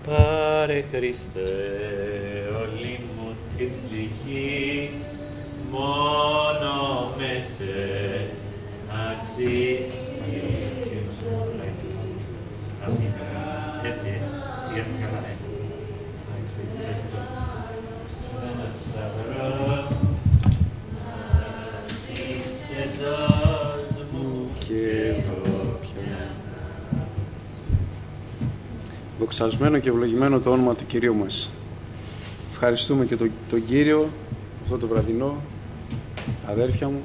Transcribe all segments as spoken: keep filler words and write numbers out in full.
Πάρε Χριστέ όλη μου την ψυχή, μόνο με σε αξίζει. Έτσι, πήγαμε καλά, ε. Ένα σταυρό, είσαι δώσ' μου και εγώ πια. Δοξασμένο και ευλογημένο το όνομα του Κυρίου μας. Ευχαριστούμε και τον, τον Κύριο αυτό το βραδινό, αδέρφια μου.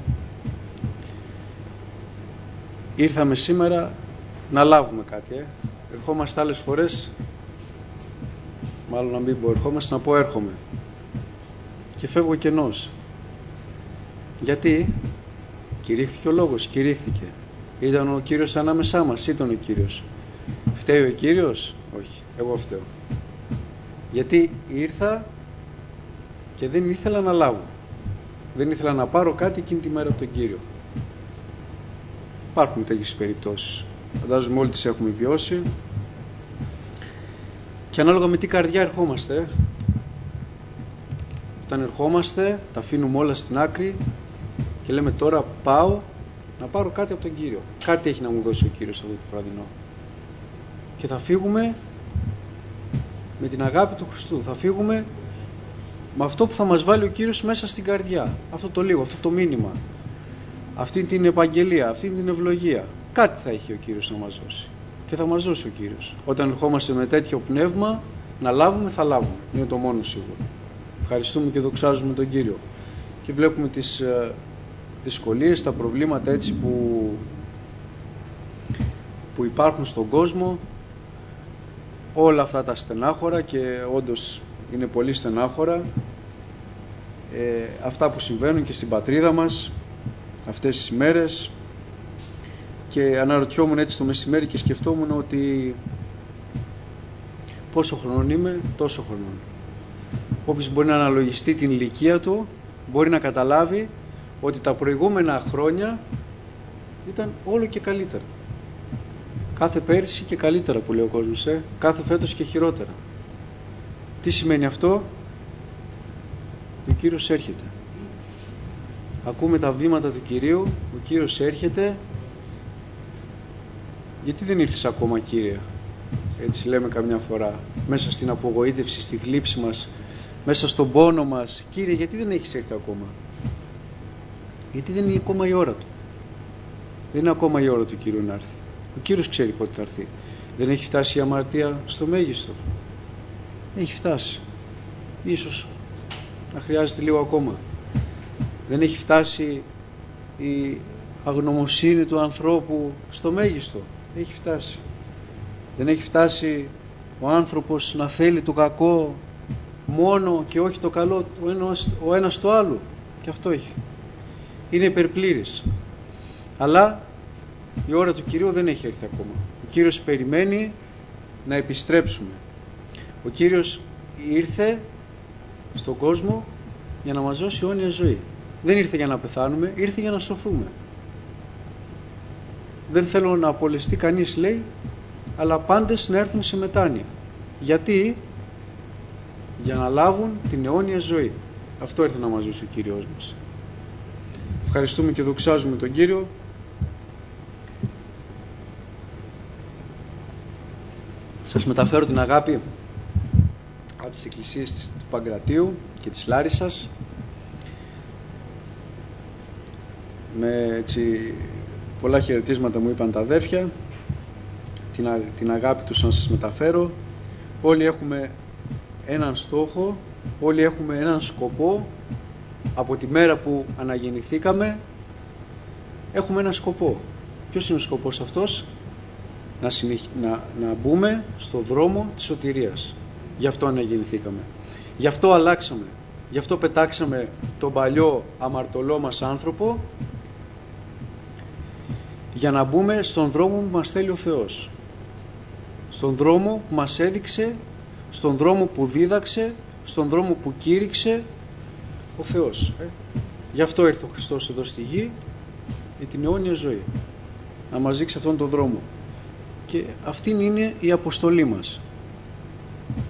Ήρθαμε σήμερα να λάβουμε κάτι, ε. Ερχόμαστε άλλες φορές, μάλλον να μην πω ερχόμαστε, να πω έρχομαι. Και φεύγω κενός. Γιατί? Κηρύχθηκε ο λόγος, κηρύχθηκε. Ήταν ο Κύριος ανάμεσά μας, ήταν ο Κύριος. Φταίει ο Κύριος? Όχι, εγώ φταίω. Γιατί ήρθα και δεν ήθελα να λάβω. Δεν ήθελα να πάρω κάτι εκείνη τη μέρα από τον Κύριο. Υπάρχουν τέτοιες περιπτώσεις. Φαντάζομαι όλοι τις έχουμε βιώσει. Και ανάλογα με τι καρδιά ερχόμαστε. Όταν ερχόμαστε, τα αφήνουμε όλα στην άκρη και λέμε τώρα πάω να πάρω κάτι από τον Κύριο. Κάτι έχει να μου δώσει ο Κύριος αυτό το βραδινό. Και θα φύγουμε με την αγάπη του Χριστού. Θα φύγουμε με αυτό που θα μας βάλει ο Κύριος μέσα στην καρδιά. Αυτό το λίγο, αυτό το μήνυμα. Αυτή την επαγγελία, αυτή την ευλογία. Κάτι θα έχει ο Κύριος να μας δώσει. Και θα μας δώσει ο Κύριος. Όταν ερχόμαστε με τέτοιο πνεύμα, να λάβουμε, θα λάβουμε. Είναι το μόνο σίγουρο. Ευχαριστούμε και δοξάζουμε τον Κύριο. Και βλέπουμε τις ε, δυσκολίες, τα προβλήματα έτσι που, που υπάρχουν στον κόσμο. Όλα αυτά τα στενάχωρα, και όντως είναι πολύ στενάχωρα, ε, αυτά που συμβαίνουν και στην πατρίδα μας αυτές τις ημέρες. Και αναρωτιόμουν έτσι το μεσημέρι και σκεφτόμουν ότι πόσο χρονών είμαι, τόσο χρονών. Όποιος μπορεί να αναλογιστεί την ηλικία του μπορεί να καταλάβει ότι τα προηγούμενα χρόνια ήταν όλο και καλύτερα. Κάθε πέρυσι και καλύτερα που λέει ο κόσμος, ε? Κάθε φέτος και χειρότερα. Τι σημαίνει αυτό? Ο Κύριος έρχεται. Ακούμε τα βήματα του Κυρίου, ο Κύριος έρχεται. Γιατί δεν ήρθες ακόμα, Κύριε? Έτσι λέμε καμιά φορά, μέσα στην απογοήτευση, στη θλίψη μας, μέσα στον πόνο μας. Κύριε, γιατί δεν έχεις έρθει ακόμα? Γιατί δεν είναι ακόμα η ώρα του. Δεν είναι ακόμα η ώρα του Κύριου να έρθει. Ο Κύριος ξέρει πότε θα έρθει. Δεν έχει φτάσει η αμαρτία στο μέγιστο? Έχει φτάσει. Ίσως να χρειάζεται λίγο ακόμα. Δεν έχει φτάσει η αγνωμοσύνη του ανθρώπου στο μέγιστο? Έχει φτάσει. Δεν έχει φτάσει ο άνθρωπος να θέλει το κακό μόνο και όχι το καλό ο ένας, ο ένας το άλλο? Και αυτό έχει. Είναι υπερπλήρης. Αλλά η ώρα του Κυρίου δεν έχει έρθει ακόμα. Ο Κύριος περιμένει να επιστρέψουμε. Ο Κύριος ήρθε στον κόσμο για να μας δώσει αιώνια ζωή. Δεν ήρθε για να πεθάνουμε, ήρθε για να σωθούμε. Δεν θέλω να απολεστεί κανείς, λέει, αλλά πάντες να έρθουν σε μετάνοια. Γιατί? Για να λάβουν την αιώνια ζωή. Αυτό ήρθε να μας δώσει ο Κύριος μας. Ευχαριστούμε και δοξάζουμε τον Κύριο. Σας μεταφέρω την αγάπη από τις εκκλησίες της Παγκρατίου και της Λάρισσας, με έτσι πολλά χαιρετίσματα μου είπαν τα αδέρφια, την, α, την αγάπη τους να σας μεταφέρω. Όλοι έχουμε έναν στόχο, όλοι έχουμε έναν σκοπό. Από τη μέρα που αναγεννηθήκαμε έχουμε έναν σκοπό. Ποιος είναι ο σκοπός αυτός? Να, συνεχ... να, να μπούμε στο δρόμο της σωτηρίας. Γι' αυτό αναγεννηθήκαμε. Γι' αυτό αλλάξαμε. Γι' αυτό πετάξαμε τον παλιό αμαρτωλό μας άνθρωπο, για να μπούμε στον δρόμο που μας θέλει ο Θεός. Στον δρόμο που μας έδειξε, στον δρόμο που δίδαξε, στον δρόμο που κήρυξε ο Θεός. Ε. Γι' αυτό ήρθε ο Χριστός εδώ στη γη, για την αιώνια ζωή. Να μας δείξει αυτόν τον δρόμο. Και αυτή είναι η αποστολή μας.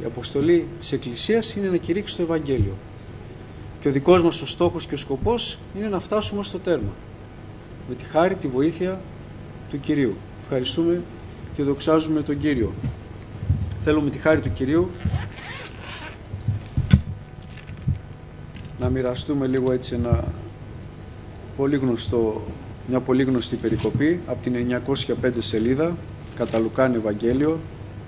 Η αποστολή της Εκκλησίας είναι να κηρύξει το Ευαγγέλιο. Και ο δικός μας ο στόχος και ο σκοπός είναι να φτάσουμε στο τέρμα. Με τη χάρη, τη βοήθεια του Κυρίου. Ευχαριστούμε και δοξάζουμε τον Κύριο. Θέλω με τη χάρη του Κυρίου να μοιραστούμε λίγο έτσι ένα πολύ γνωστό, μια πολύ γνωστή περικοπή από την εννιακόσια πέντε σελίδα, κατά Λουκάν Ευαγγέλιο.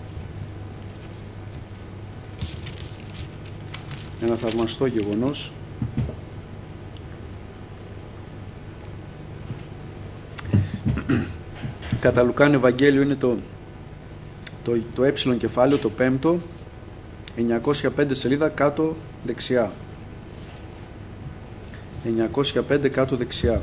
Ένα θαυμαστό γεγονός. Κατά Λουκάν Ευαγγέλιο είναι το, το, το ε κεφάλαιο, το πέμπτο, εννιακόσια πέντε σελίδα κάτω δεξιά. εννιακόσια πέντε κάτω δεξιά.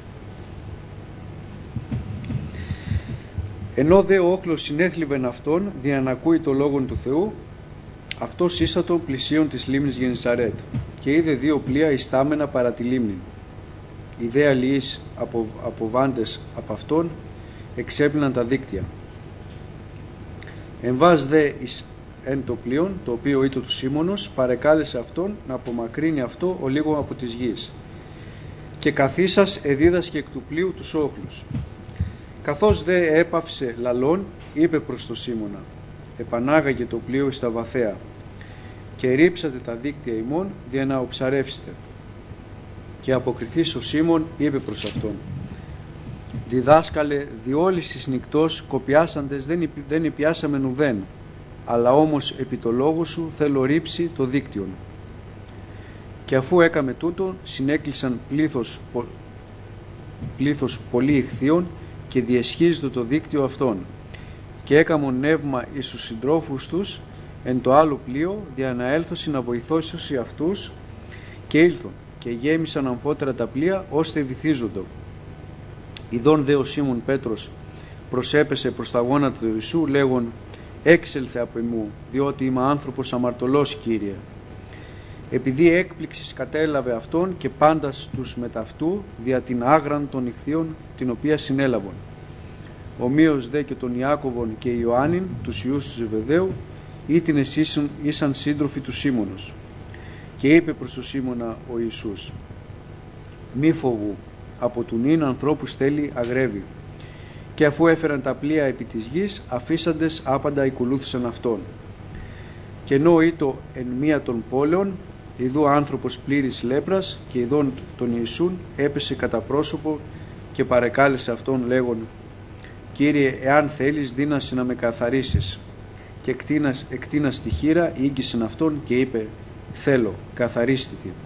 Ενώ δε ο όχλος συνέθλιβεν αυτόν, δια να ακούει το λόγον του Θεού, αυτός ήσατο πλησίον της λίμνης Γεννησαρέτ, και είδε δύο πλοία ιστάμενα παρά τη λίμνη. Οι δε αλληλείς απο, αποβάντες από αυτόν εξέπλυναν τα δίκτυα. Εμβάς δε εις εν το πλοίον, το οποίο ήτο του Σίμωνος, παρεκάλεσε αυτόν να απομακρύνει αυτό ο λίγο από της γης. Και καθίσας εδίδασκε εκ του πλοίου τους όχλους. Καθώς δε έπαυσε λαλών, είπε προς το Σίμωνα, επανάγαγε το πλοίο εις τα βαθαία και ρίψατε τα δίκτυα ημών δια να οψαρεύσετε. Και αποκριθείς ο Σίμων είπε προς αυτόν, διδάσκαλε, διόλης εις νυκτός κοπιάσαντες δεν, υπη, δεν υπιάσαμεν ουδέν, αλλά όμως επί το λόγο σου θέλω ρίψει το δίκτυον. Και αφού έκαμε τούτο, συνέκλεισαν πλήθος, πο, πλήθος πολύ ηχθείων και διεσχίζεται το δίκτυο αυτών. Και έκαμον νεύμα εις τους συντρόφους τους εν το άλλο πλοίο, δια να έλθωσι να βοηθώσει αυτούς, και ήλθον και γέμισαν αμφότερα τα πλοία ώστε βυθίζοντο. Ιδών δε ο Σίμων Πέτρος προσέπεσε προς τα γόνατα του Ιησού λέγον, έξελθε από εμού, διότι είμαι άνθρωπος αμαρτωλός, Κύριε. Επειδή έκπληξης κατέλαβε αυτόν και πάντας τους μεταυτού δια την άγραν των ηχθείων την οποία συνέλαβον. Ομοίως δε και τον Ιάκωβον και Ιωάννην, τους ιούς του Ζεβεδαίου, ήτινες ήσαν, ήσαν σύντροφοι του Σίμωνος. Και είπε προς τον Σίμωνα ο Ιησούς, μη φοβού, από του νυν ανθρώπους θέλει αγρεύει. Και αφού έφεραν τα πλοία επί της γης, αφήσαντες άπαντα ακολούθησαν αυτόν. Και ενώ ήτο εν μία των πόλεων, ιδού άνθρωπος πλήρης λέπρας, και ειδών τον Ιησούν έπεσε κατά πρόσωπο και παρεκάλεσε αυτόν λέγον, Κύριε, εάν θέλεις δύνασαι να με καθαρίσεις. Και εκτείνας, εκτείνας τη χείρα, ήγγισεν αυτόν και είπε, θέλω, καθαρίστη τη.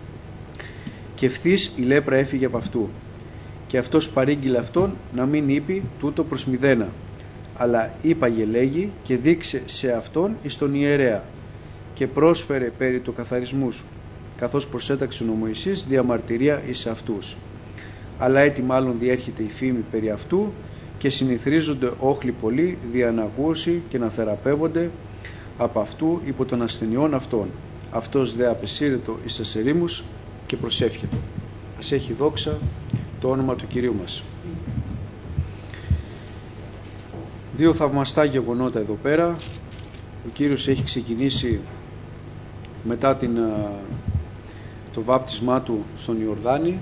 Και ευθύς η λέπρα έφυγε από αυτού. Και αυτός παρήγγειλε αυτόν να μην είπε τούτο προς μηδένα, αλλά είπαγε λέγει και δείξε σε αυτόν εις τον ιερέα και πρόσφερε περί του καθαρισμού σου, καθώς προσέταξε ο Μωυσής διαμαρτυρία εις αυτούς. Αλλά έτι μάλλον διέρχεται η φήμη περί αυτού και συνηθρίζονται όχλοι πολλοί δια να ακούσει και να θεραπεύονται από αυτού υπό των ασθενειών αυτών. Αυτός δε απεσύρετο εις τας ερήμους και προσεύχεται. Ας έχει δόξα το όνομα του Κυρίου μας. Δύο θαυμαστά γεγονότα εδώ πέρα. Ο Κύριος έχει ξεκινήσει μετά την, το βάπτισμά του στον Ιορδάνη,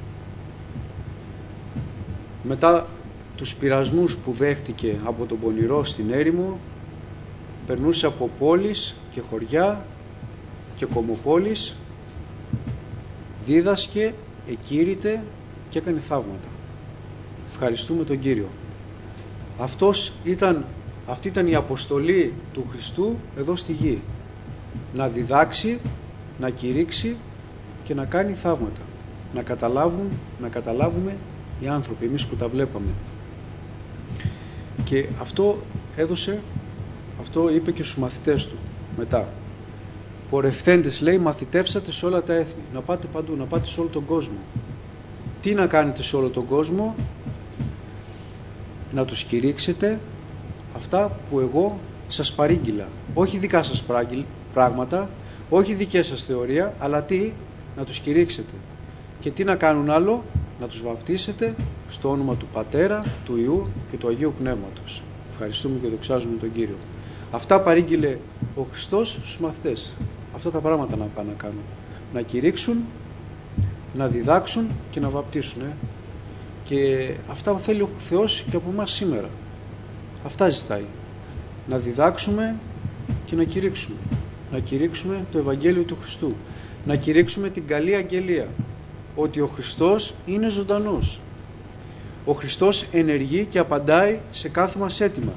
μετά τους πειρασμούς που δέχτηκε από τον πονηρό στην έρημο, περνούσε από πόλεις και χωριά και κομοπόλεις, δίδασκε, εκήρυτε και έκανε θαύματα. Ευχαριστούμε τον Κύριο. Αυτός ήταν, αυτή ήταν η αποστολή του Χριστού εδώ στη γη. Να διδάξει, να κηρύξει και να κάνει θαύματα. Να καταλάβουν, να καταλάβουμε οι άνθρωποι, εμείς που τα βλέπαμε. Και αυτό έδωσε, αυτό είπε και στους μαθητές του μετά. Πορευθέντες, λέει, μαθητεύσατε σε όλα τα έθνη. Να πάτε παντού, να πάτε σε όλο τον κόσμο. Τι να κάνετε σε όλο τον κόσμο? Να τους κηρύξετε αυτά που εγώ σας παρήγγειλα. Όχι δικά σας πράγματα, όχι δικές σας θεωρία, αλλά τι? Να τους κηρύξετε. Και τι να κάνουν άλλο? Να τους βαπτίσετε στο όνομα του Πατέρα, του Υιού και του Αγίου Πνεύματος. Ευχαριστούμε και δοξάζουμε τον Κύριο. Αυτά παρήγγειλε ο Χριστός στους μαθητές. Αυτά τα πράγματα να πάνε να κάνουν. Να κηρύξουν, να διδάξουν και να βαπτίσουν. Ε. Και αυτά θέλει ο Θεός και από εμάς σήμερα. Αυτά ζητάει. Να διδάξουμε και να κηρύξουμε. Να κηρύξουμε το Ευαγγέλιο του Χριστού. Να κηρύξουμε την καλή αγγελία. Ότι ο Χριστός είναι ζωντανός. Ο Χριστός ενεργεί και απαντάει σε κάθε μας αίτημα.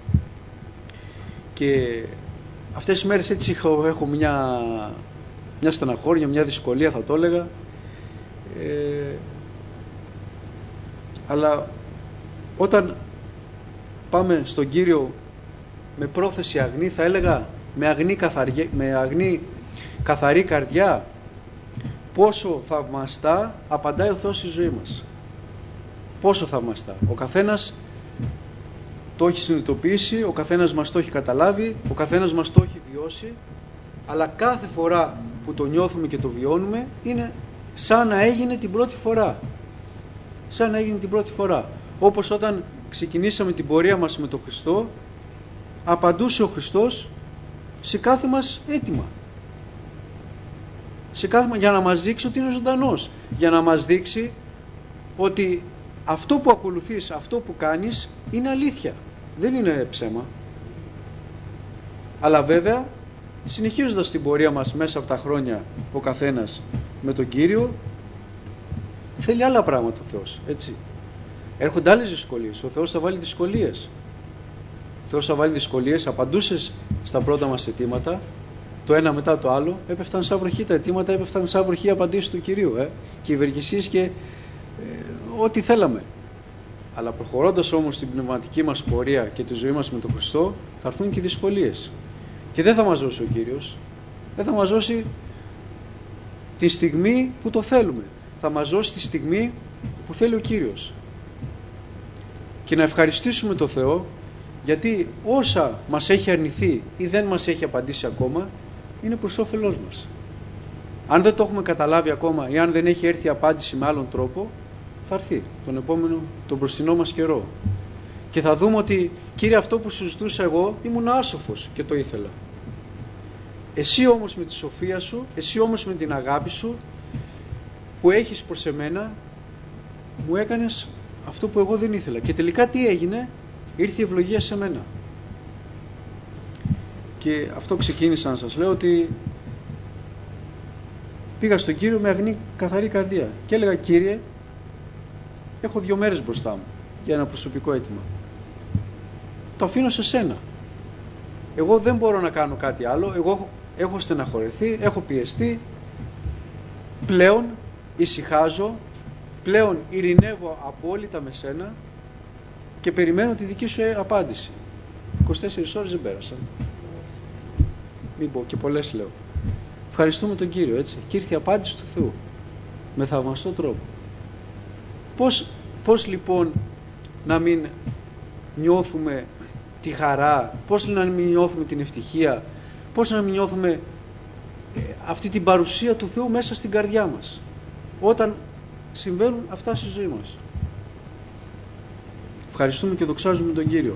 Και αυτές τις μέρες έτσι έχω, έχω μια, μια στεναχώρια, μια δυσκολία θα το έλεγα. Ε, αλλά όταν πάμε στον Κύριο με πρόθεση αγνή, θα έλεγα με αγνή, καθαρι, με αγνή καθαρή καρδιά, πόσο θαυμαστά απαντάει ο Θεός στη ζωή μας. Πόσο θαυμαστά. Ο καθένας το έχει συνειδητοποιήσει, ο καθένας μας το έχει καταλάβει, ο καθένας μας το έχει βιώσει, αλλά κάθε φορά που το νιώθουμε και το βιώνουμε είναι σαν να έγινε την πρώτη φορά. Σαν να έγινε την πρώτη φορά. Όπως όταν ξεκινήσαμε την πορεία μας με τον Χριστό, απαντούσε ο Χριστός σε κάθε μας αίτημα. Σε κάθε, για να μας δείξει ότι είναι ζωντανός. Για να μας δείξει ότι αυτό που ακολουθείς, αυτό που κάνεις είναι αλήθεια. Δεν είναι ψέμα. Αλλά βέβαια, συνεχίζοντας την πορεία μας μέσα από τα χρόνια ο καθένας με τον Κύριο, θέλει άλλα πράγματα ο Θεός, έτσι. Έρχονται άλλες δυσκολίες. Ο Θεός θα βάλει δυσκολίες. Ο Θεός θα βάλει δυσκολίες. Απαντούσες στα πρώτα μας αιτήματα, το ένα μετά το άλλο, έπεφταν σαν βροχή τα αιτήματα, έπεφταν σαν βροχή οι απαντήσεις του Κυρίου. Ε, και οι ευεργεσίες και ε, ό,τι θέλαμε. Αλλά προχωρώντας όμως την πνευματική μας πορεία και τη ζωή μας με τον Χριστό, θα έρθουν και δυσκολίες. Και δεν θα μας δώσει ο Κύριος. Δεν θα μας δώσει τη στιγμή που το θέλουμε. Θα μας δώσει τη στιγμή που θέλει ο Κύριος. Και να ευχαριστήσουμε τον Θεό, γιατί όσα μας έχει αρνηθεί ή δεν μας έχει απαντήσει ακόμα, είναι προς όφελός μας. Αν δεν το έχουμε καταλάβει ακόμα ή αν δεν έχει έρθει η απάντηση με άλλον τρόπο, θα έρθει τον επόμενο, τον μπροστινό μας καιρό. Και θα δούμε ότι, Κύριε, αυτό που σου ζητούσα εγώ ήμουν άσοφος και το ήθελα. Εσύ όμως με τη σοφία σου, εσύ όμως με την αγάπη σου που έχεις προς εμένα, μου έκανες αυτό που εγώ δεν ήθελα. Και τελικά τι έγινε? Ήρθε η ευλογία σε μένα. Και αυτό ξεκίνησα να σας λέω, ότι πήγα στον Κύριο με αγνή καθαρή καρδία και έλεγα, Κύριε, έχω δύο μέρες μπροστά μου για ένα προσωπικό αίτημα. Το αφήνω σε σένα. Εγώ δεν μπορώ να κάνω κάτι άλλο. Εγώ έχω, έχω στεναχωρεθεί, έχω πιεστεί. Πλέον ησυχάζω, πλέον ειρηνεύω απόλυτα με σένα και περιμένω τη δική σου απάντηση. είκοσι τέσσερις ώρες δεν πέρασαν. Μην πω και πολλές λέω. Ευχαριστούμε τον Κύριο, έτσι. Και ήρθε η απάντηση του Θεού με θαυμαστό τρόπο. Πώς, πώς λοιπόν να μην νιώθουμε τη χαρά, πώς να μην νιώθουμε την ευτυχία, πώς να μην νιώθουμε ε, αυτή την παρουσία του Θεού μέσα στην καρδιά μας όταν συμβαίνουν αυτά στη ζωή μας. Ευχαριστούμε και δοξάζουμε τον Κύριο.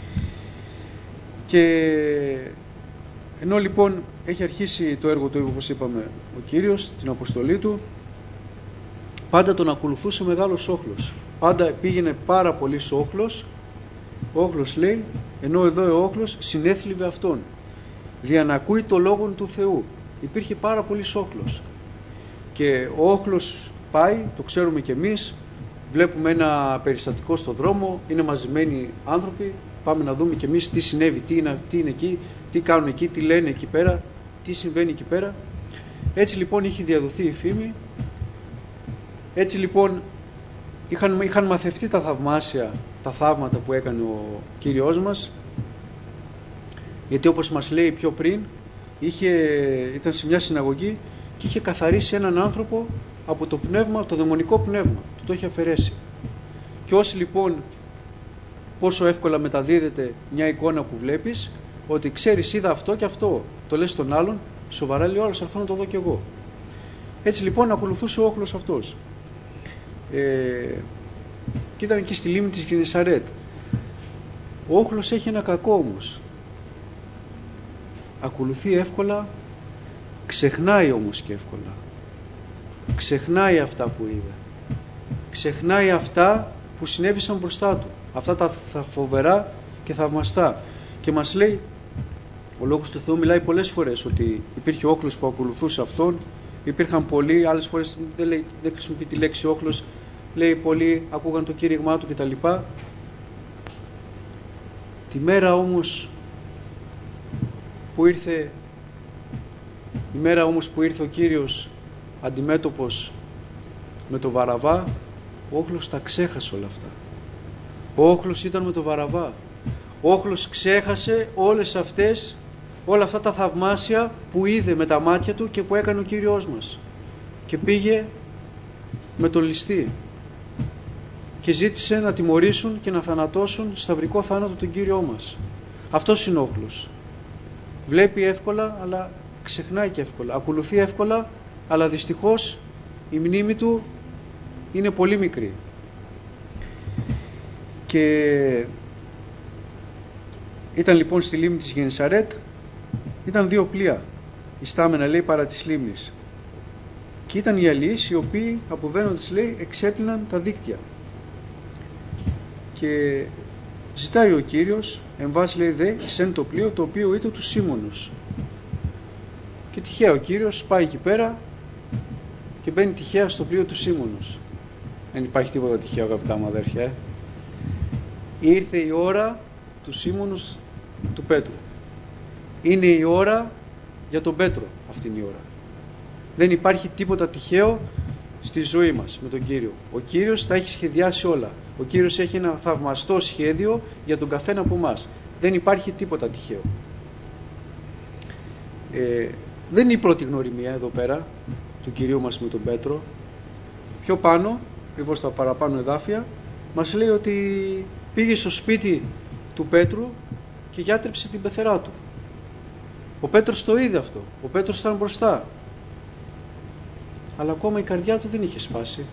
Και ενώ λοιπόν έχει αρχίσει το έργο του, όπως είπαμε, ο Κύριος, την αποστολή του, πάντα τον ακολουθούσε μεγάλος όχλος. Πάντα πήγαινε πάρα πολύ όχλος. Ο όχλος λέει, ενώ εδώ ο όχλος συνέθλιβε αυτόν, δια να ακούει το λόγο του Θεού. Υπήρχε πάρα πολύ όχλος. Και ο όχλος πάει, το ξέρουμε κι εμείς, βλέπουμε ένα περιστατικό στον δρόμο, είναι μαζεμένοι άνθρωποι, πάμε να δούμε κι εμείς τι συνέβη, τι είναι, τι είναι εκεί, τι κάνουν εκεί, τι λένε εκεί πέρα, τι συμβαίνει εκεί πέρα. Έτσι λοιπόν είχε διαδοθεί η φήμη. Έτσι λοιπόν είχαν, είχαν μαθευτεί τα θαυμάσια, τα θαύματα που έκανε ο Κύριος μας, γιατί όπως μας λέει πιο πριν, είχε, ήταν σε μια συναγωγή και είχε καθαρίσει έναν άνθρωπο από το πνεύμα, το δαιμονικό πνεύμα, του το είχε αφαιρέσει. Και όσοι λοιπόν, πόσο εύκολα μεταδίδεται μια εικόνα που βλέπεις, ότι ξέρεις, είδα αυτό και αυτό, το λες στον άλλον, σοβαρά λέει, όλος αυτό να το δω κι εγώ. Έτσι λοιπόν ακολουθούσε ο όχλος αυτός. Ε, και ήταν εκεί στη λίμνη της Γεννησαρέτ. Ο όχλος έχει ένα κακό όμως. ακολουθεί εύκολα, ξεχνάει όμως και εύκολα. Ξεχνάει αυτά που είδε. Ξεχνάει αυτά που συνέβησαν μπροστά του. Αυτά τα φοβερά και θαυμαστά. Και μας λέει, ο Λόγος του Θεού μιλάει πολλές φορές ότι υπήρχε όχλος που ακολουθούσε αυτόν. Υπήρχαν πολλοί, άλλες φορές δεν, λέει, δεν χρησιμοποιεί τη λέξη όχλος, λέει πολλοί ακούγαν το κήρυγμά του κτλ. Τη μέρα όμως που ήρθε η μέρα όμως που ήρθε ο Κύριος αντιμέτωπος με το Βαραβά, ο όχλος τα ξέχασε όλα αυτά. Ο όχλος ήταν με το Βαραβά. Ο όχλος ξέχασε όλες αυτές, όλα αυτά τα θαυμάσια που είδε με τα μάτια του και που έκανε ο Κύριος μας. Και πήγε με τον ληστή και ζήτησε να τιμωρήσουν και να θανατώσουν σταυρικό θάνατο τον Κύριό μας. Αυτός είναι ο όχλος. Βλέπει εύκολα αλλά ξεχνάει και εύκολα. Ακολουθεί εύκολα αλλά δυστυχώς η μνήμη του είναι πολύ μικρή. Και ήταν λοιπόν στη λίμνη της Γεννησαρέτ, ήταν δύο πλοία ιστάμενα λέει παρά της λίμνης, και ήταν οι αλληλείς οι οποίοι αποβαίνοντας λέει εξέπλυναν τα δίκτυα. Και ζητάει ο Κύριος, εμβάσει λέει δε εισέν το πλοίο το οποίο ήταν του Σίμωνος. Και τυχαία ο Κύριος πάει εκεί πέρα και μπαίνει τυχαία στο πλοίο του Σίμωνος. Δεν υπάρχει τίποτα τυχαίο αγαπητά μου αδέρφια. Ε. Ήρθε η ώρα του Σίμωνος του Πέτρου. Είναι η ώρα για τον Πέτρο αυτή είναι η ώρα. Δεν υπάρχει τίποτα τυχαίο στη ζωή μας με τον Κύριο. Ο Κύριος τα έχει σχεδιάσει όλα. Ο Κύριος έχει ένα θαυμαστό σχέδιο για τον καθένα από εμάς. Δεν υπάρχει τίποτα τυχαίο. Ε, δεν είναι η πρώτη γνωριμία εδώ πέρα του Κυρίου μας με τον Πέτρο. Πιο πάνω, ακριβώς στα παραπάνω εδάφια, μας λέει ότι πήγε στο σπίτι του Πέτρου και γιάτρεψε την πεθερά του. Ο Πέτρος το είδε αυτό. Ο Πέτρος ήταν μπροστά. Αλλά ακόμα η καρδιά του δεν είχε σπάσει.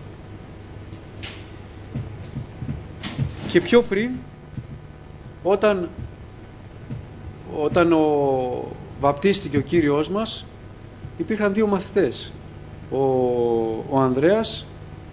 Και πιο πριν, όταν, όταν ο, βαπτίστηκε ο Κύριος μας, υπήρχαν δύο μαθητές. Ο, ο Ανδρέας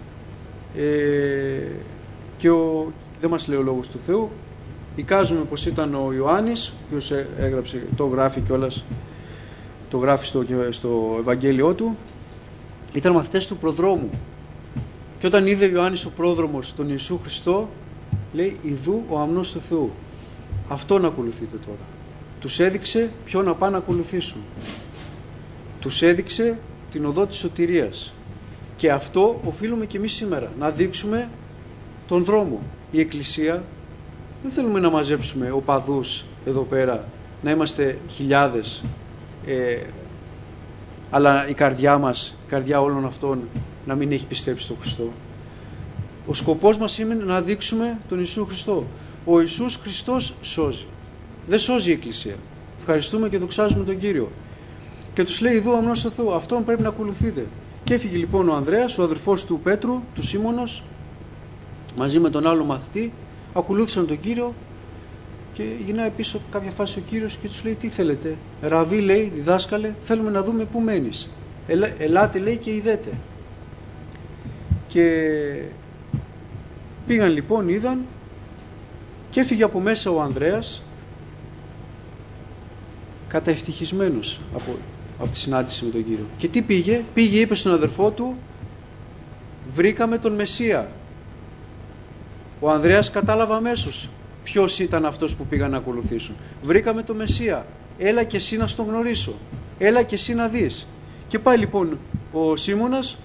ε, και ο, δεν μας λέει ο Λόγος του Θεού, εικάζουμε πως ήταν ο Ιωάννης, ο οποίος έγραψε, το γράφει κιόλας, το γράφει στο, στο Ευαγγέλιό του. Ήταν μαθητές του προδρόμου. Και όταν είδε ο Ιωάννης ο πρόδρομος τον Ιησού Χριστό, λέει ιδού ο αμνός του Θεού. Αυτόν ακολουθείτε τώρα. Τους έδειξε ποιο να πάνε να ακολουθήσουν. Τους έδειξε την οδό της σωτηρίας. Και αυτό οφείλουμε και εμείς σήμερα. Να δείξουμε τον δρόμο. Η Εκκλησία δεν θέλουμε να μαζέψουμε οπαδούς εδώ πέρα, να είμαστε χιλιάδες, ε, αλλά η καρδιά μας, η καρδιά όλων αυτών να μην έχει πιστέψει στον Χριστό. Ο σκοπός μας είναι να δείξουμε τον Ιησού Χριστό. Ο Ιησούς Χριστός σώζει. Δεν σώζει η Εκκλησία. Ευχαριστούμε και δοξάζουμε τον Κύριο. Και τους λέει εδώ αμνός του Θεού, αυτόν πρέπει να ακολουθείτε. Και έφυγε λοιπόν ο Ανδρέας, ο αδερφός του Πέτρου, του Σίμωνος, μαζί με τον άλλο μαθητή, ακολούθησαν τον Κύριο. Και γυρνάει πίσω κάποια φάση ο Κύριος και τους λέει τι θέλετε. Ραβί λέει, διδάσκαλε, θέλουμε να δούμε πού μένεις. Ελά, ελάτε λέει και ειδέτε. Και πήγαν λοιπόν, είδαν και έφυγε από μέσα ο Ανδρέας καταευτυχισμένος από, από τη συνάντηση με τον Κύριο. Και τι πήγε, πήγε είπε στον αδερφό του, βρήκαμε τον Μεσσία. Ο Ανδρέας κατάλαβε αμέσως ποιος ήταν αυτός που πήγαν να ακολουθήσουν. Βρήκαμε τον Μεσσία. Έλα και εσύ να στον γνωρίσω. Έλα και εσύ να δεις. Και πάει λοιπόν ο Σίμωνας.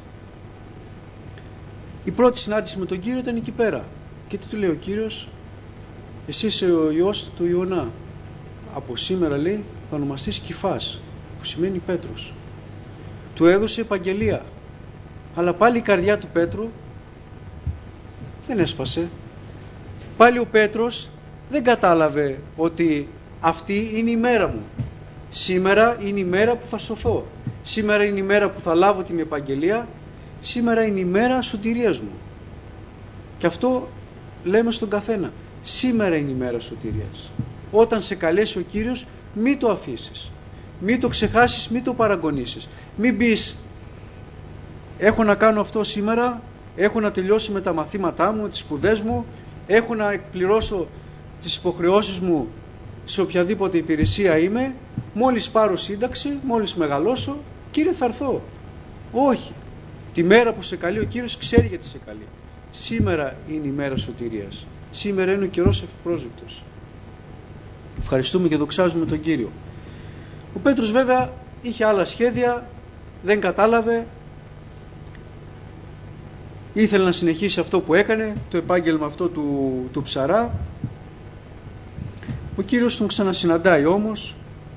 Η πρώτη συνάντηση με τον Κύριο ήταν εκεί πέρα. Και τι του λέει ο Κύριος? Εσύ είσαι ο Υιός του Ιωνά. Από σήμερα λέει θα ονομαστείς Κηφάς, που σημαίνει Πέτρος. Του έδωσε επαγγελία. Αλλά πάλι η καρδιά του Πέτρου δεν έσπασε. Πάλι ο Πέτρος δεν κατάλαβε ότι αυτή είναι η μέρα μου. Σήμερα είναι η μέρα που θα σωθώ. Σήμερα είναι η μέρα που θα λάβω την επαγγελία. Σήμερα είναι η μέρα σωτηρίας μου. Και αυτό λέμε στον καθένα. Σήμερα είναι η μέρα σωτηρίας. Όταν σε καλέσει ο Κύριος, μη το αφήσεις. Μην το ξεχάσεις, μην το παραγωνίσεις. Μην πεις, έχω να κάνω αυτό σήμερα, έχω να τελειώσω με τα μαθήματά μου, τις σπουδές μου, έχω να εκπληρώσω τις υποχρεώσεις μου σε οποιαδήποτε υπηρεσία είμαι, μόλις πάρω σύνταξη, μόλις μεγαλώσω, Κύριε θα έρθω. Όχι. Τη μέρα που σε καλεί ο Κύριος ξέρει γιατί σε καλεί. Σήμερα είναι η μέρα σωτηρίας. Σήμερα είναι ο καιρός ευπρόσδεκτος. Ευχαριστούμε και δοξάζουμε τον Κύριο. Ο Πέτρος βέβαια είχε άλλα σχέδια, δεν κατάλαβε, ήθελε να συνεχίσει αυτό που έκανε, το επάγγελμα αυτό του, του ψαρά. Ο Κύριος τον ξανασυναντάει όμως,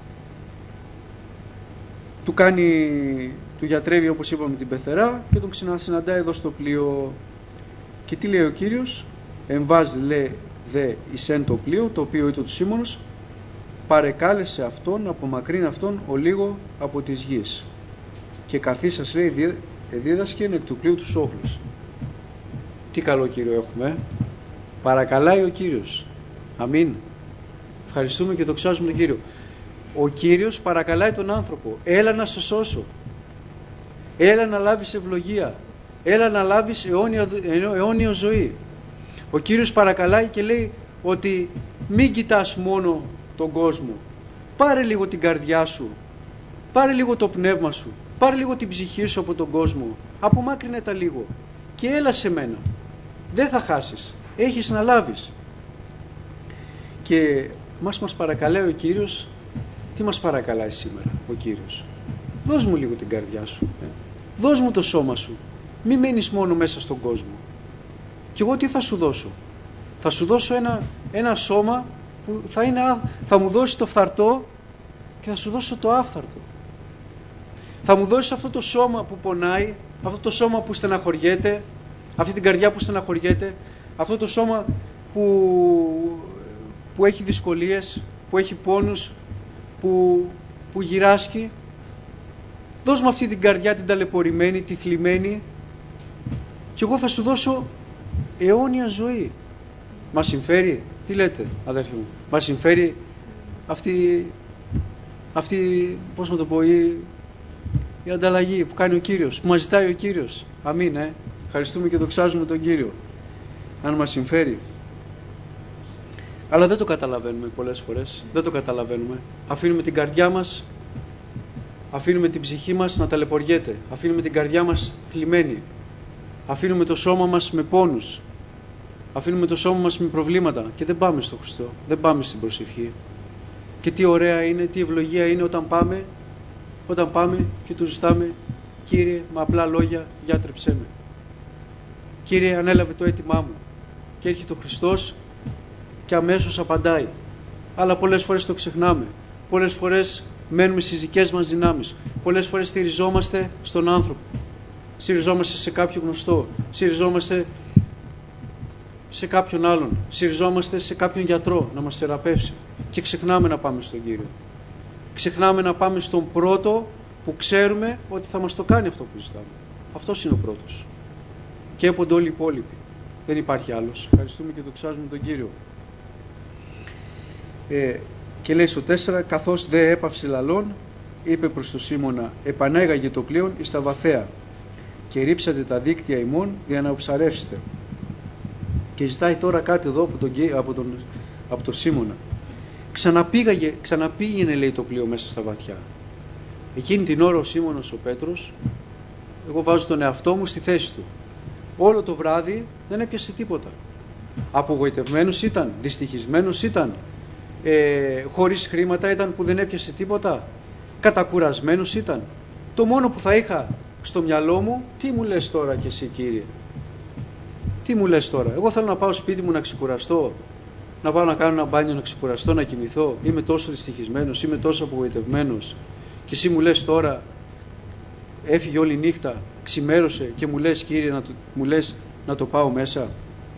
του κάνει, του γιατρεύει όπως είπαμε την πεθερά και τον ξανασυναντάει εδώ στο πλοίο. Και τι λέει ο Κύριος? Εμβάζει λέει δε εισέν το πλοίο, το οποίο ήταν του Σίμωνος, παρεκάλεσε αυτόν, απομακρύνει αυτόν ο λίγο από της γης και καθίσας λέει δίδασκεν εκ του πλοίου τους όχλους. Τι καλό Κύριο έχουμε, ε? Παρακαλάει ο Κύριος. Αμήν. Ευχαριστούμε και δοξάζουμε τον Κύριο. Ο Κύριος παρακαλάει τον άνθρωπο, έλα να σε σώσω, έλα να λάβεις ευλογία, έλα να λάβεις αιώνια, αιώνια ζωή. Ο Κύριος παρακαλάει και λέει ότι μην κοιτάς μόνο τον κόσμο, πάρε λίγο την καρδιά σου, πάρε λίγο το πνεύμα σου, πάρε λίγο την ψυχή σου από τον κόσμο, απομάκρυνε τα λίγο και έλα σε μένα, δεν θα χάσεις, έχεις να λάβεις. Και μας μας παρακαλάει ο Κύριος. Τι μας παρακαλάει σήμερα ο Κύριος? Δώσ' μου λίγο την καρδιά σου, ε. δώσ' μου το σώμα σου, μη μένεις μόνο μέσα στον κόσμο. Και εγώ τι θα σου δώσω? Θα σου δώσω ένα, ένα σώμα που θα, είναι, θα μου δώσει το φθαρτό και θα σου δώσω το άφθαρτο. Θα μου δώσεις αυτό το σώμα που πονάει, αυτό το σώμα που στεναχωριέται, αυτή την καρδιά που στεναχωριέται, αυτό το σώμα που, που έχει δυσκολίες, που έχει πόνους, που, που γυράσκει. Δώσ' μου αυτή την καρδιά την ταλαιπωρημένη, τη θλιμμένη, και εγώ θα σου δώσω αιώνια ζωή. Μας συμφέρει? Τι λέτε αδέρφοι μου? Μας συμφέρει αυτή, αυτή πώς να το πω, η, η ανταλλαγή που κάνει ο Κύριος, που μας ζητάει ο Κύριος? Αμήν, ε. Ευχαριστούμε και δοξάζουμε τον Κύριο. Αν μας συμφέρει. Αλλά δεν το καταλαβαίνουμε πολλές φορές. Δεν το καταλαβαίνουμε. Αφήνουμε την καρδιά μας, αφήνουμε την ψυχή μας να ταλαιπωριέται. Αφήνουμε την καρδιά μας θλιμμένη. Αφήνουμε το σώμα μας με πόνους. Αφήνουμε το σώμα μας με προβλήματα και δεν πάμε στο Χριστό. Δεν πάμε στην προσευχή. Και τι ωραία είναι, τι ευλογία είναι όταν πάμε, όταν πάμε και του ζητάμε, Κύριε, με απλά λόγια γιατρέψέ με. Κύριε, ανέλαβε το αίτημά μου. Και έρχεται ο Χριστός και αμέσως απαντάει. Αλλά πολλές φορές το ξεχνάμε. Πολλές φορές μένουμε στις δικές μας δυνάμεις. Πολλές φορές στηριζόμαστε στον άνθρωπο. Στηριζόμαστε σε κάποιο γνωστό. Στηριζόμαστε σε κάποιον άλλον. Στηριζόμαστε σε κάποιον γιατρό να μας θεραπεύσει. Και ξεχνάμε να πάμε στον Κύριο. Ξεχνάμε να πάμε στον πρώτο που ξέρουμε ότι θα μας το κάνει αυτό που ζητάμε. Αυτός είναι ο πρώτος. Και έπονται όλοι οι υπόλοιποι. Δεν υπάρχει άλλος. Ευχαριστούμε και δοξάζουμε τον Κύριο. Ε, και λέει στο τέσσερα, καθώς δε έπαυσε λαλών, είπε προς τον Σίμωνα, επανέγαγε το πλοίον εις τα βαθαία και ρίψατε τα δίκτυα ημών για να ψαρεύσετε. Και ζητάει τώρα κάτι εδώ από τον, από τον, από τον Σίμωνα. Ξαναπήγαγε, ξαναπήγαινε λέει το πλοίο μέσα στα βαθιά. Εκείνη την ώρα ο Σίμωνος ο Πέτρος, εγώ βάζω τον εαυτό μου στη θέση του, όλο το βράδυ δεν έπιασε τίποτα. Απογοητευμένος ήταν, δυστυχισμένος ήταν, ε, χωρίς χρήματα ήταν που δεν έπιασε τίποτα, κατακουρασμένος ήταν. Το μόνο που θα είχα στο μυαλό μου, τι μου λες τώρα κι εσύ Κύριε? Τι μου λες τώρα? Εγώ θέλω να πάω σπίτι μου να ξεκουραστώ, να πάω να κάνω ένα μπάνιο, να ξεκουραστώ, να κοιμηθώ. Είμαι τόσο δυστυχισμένος, είμαι τόσο απογοητευμένος. Και εσύ μου λες τώρα, έφυγε όλη νύχτα, ξημέρωσε και μου λες Κύριε, να το, μου λες να το πάω μέσα?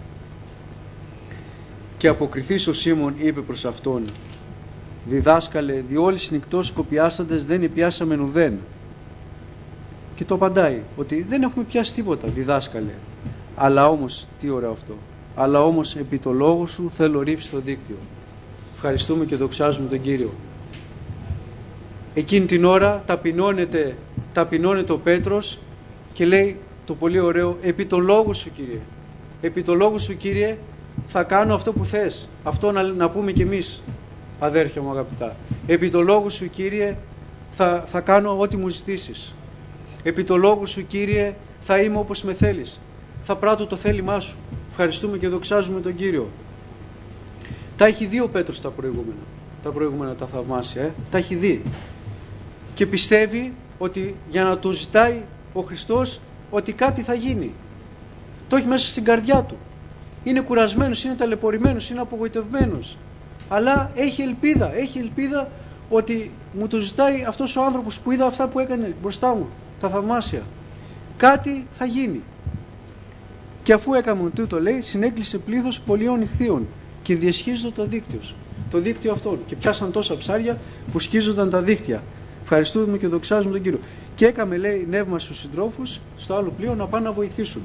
Και αποκριθείς ο Σίμων είπε προς αυτόν, διδάσκαλε, διόλοι νυκτός σκοπιάσαντες δεν επιάσαμεν ουδέν. Και το απαντάει ότι δεν έχουμε πιάσει τίποτα, διδάσκαλε. Αλλά όμως, τι ωραίο αυτό, αλλά όμως επί το λόγο σου θέλω ρίψει το δίκτυο. Ευχαριστούμε και δοξάζουμε τον Κύριο. Εκείνη την ώρα ταπεινώνεται, ταπεινώνεται ο Πέτρος και λέει το πολύ ωραίο, επί το λόγο σου Κύριε, επί το λόγο σου Κύριε θα κάνω αυτό που θες. Αυτό να, να πούμε κι εμείς, αδέρφια μου αγαπητά. Επί το λόγο σου Κύριε θα, θα κάνω ό,τι μου ζητήσεις. Επί το λόγο σου Κύριε θα είμαι όπως με θέλεις. Θα πράττω το θέλημά σου. Ευχαριστούμε και δοξάζουμε τον Κύριο. Τα έχει δει ο Πέτρος τα προηγούμενα, τα προηγούμενα τα θαυμάσια, ε? τα έχει δει. Και πιστεύει ότι για να το ζητάει ο Χριστός ότι κάτι θα γίνει. Το έχει μέσα στην καρδιά του. Είναι κουρασμένος, είναι ταλαιπωρημένος, είναι απογοητευμένος. Αλλά έχει ελπίδα, έχει ελπίδα ότι μου το ζητάει αυτός ο άνθρωπος που είδα αυτά που έκανε μπροστά μου, τα θαυμάσια. Κάτι θα γίνει. Και αφού έκαμε τούτο, λέει, συνέκλεισε πλήθος πολλίων ηχθείων και διασχίζονται το δίκτυο. Το δίκτυο αυτό. Και πιάσαν τόσα ψάρια που σκίζονταν τα δίκτυα. Ευχαριστούμε και δοξάζουμε τον Κύριο. Και έκαμε, λέει, νεύμα στους συντρόφους στο άλλο πλοίο να πάνε να βοηθήσουν.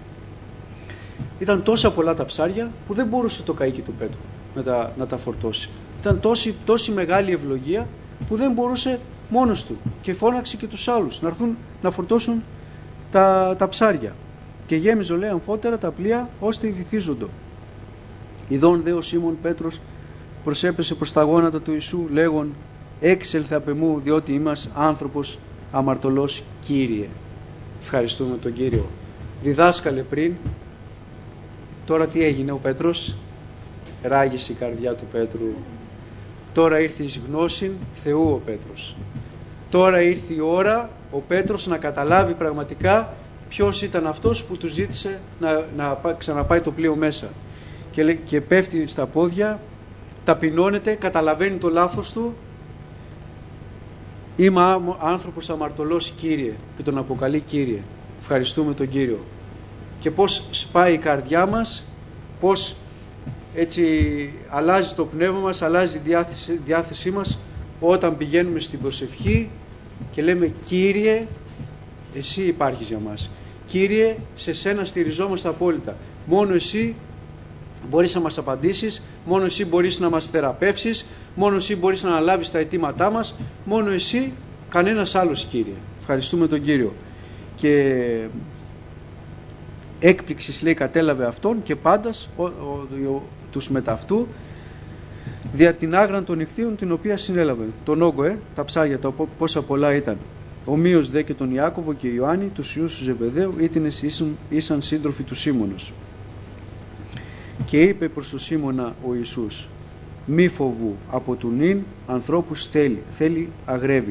Ήταν τόσα πολλά τα ψάρια που δεν μπορούσε το καΐκι του Πέτρου να τα, να τα φορτώσει. Ήταν τόση, τόση μεγάλη ευλογία που δεν μπορούσε μόνος του. Και φώναξε και τους άλλους να έρθουν να φορτώσουν τα, τα ψάρια. Και γέμιζε, λέει, αμφότερα τα πλοία ώστε βυθίζοντο. Ιδών δε ο Σίμων Πέτρος προσέπεσε προς τα γόνατα του Ιησού λέγον, έξελθε απ' εμού διότι είμαστε άνθρωπος αμαρτωλός Κύριε. Ευχαριστούμε τον Κύριο. Διδάσκαλε πριν, τώρα τι έγινε ο Πέτρος? Ράγισε η καρδιά του Πέτρου. Τώρα ήρθε η γνώση Θεού ο Πέτρος. Τώρα ήρθε η ώρα ο Πέτρος να καταλάβει πραγματικά ποιος ήταν αυτός που του ζήτησε να, να ξαναπάει το πλοίο μέσα. Και, και πέφτει στα πόδια, ταπεινώνεται, καταλαβαίνει το λάθος του. Είμαι άνθρωπος αμαρτωλός Κύριε, και τον αποκαλεί Κύριε. Ευχαριστούμε τον Κύριο. Και πώς σπάει η καρδιά μας, πώς έτσι αλλάζει το πνεύμα μας, αλλάζει η διάθεση, διάθεσή μας όταν πηγαίνουμε στην προσευχή και λέμε Κύριε, εσύ υπάρχεις για μας. Κύριε, σε σένα στηριζόμαστε απόλυτα. Μόνο εσύ μπορείς να μας απαντήσεις, μόνο εσύ μπορείς να μας θεραπεύσεις, μόνο εσύ μπορείς να αναλάβεις τα αιτήματά μας, μόνο εσύ, κανένας άλλος Κύριε. Ευχαριστούμε τον Κύριο. Και έκπληξης, λέει, κατέλαβε αυτόν και πάντας ο, ο, ο, τους μεταυτού δια την άγραν των ηχθείων την οποία συνέλαβε. Τον όγκο, ε, τα ψάρια, τα πόσα πολλά ήταν. Ομοίως δε και τον Ιάκωβο και Ιωάννη, τους ιούς του Ζεβεδαίου, ήτινες ήσαν, ήσαν σύντροφοι του Σίμωνος. Και είπε προς τον Σίμωνα ο Ιησούς, μη φοβού, από του νυν ανθρώπους θέλει, θέλει αγρεύει.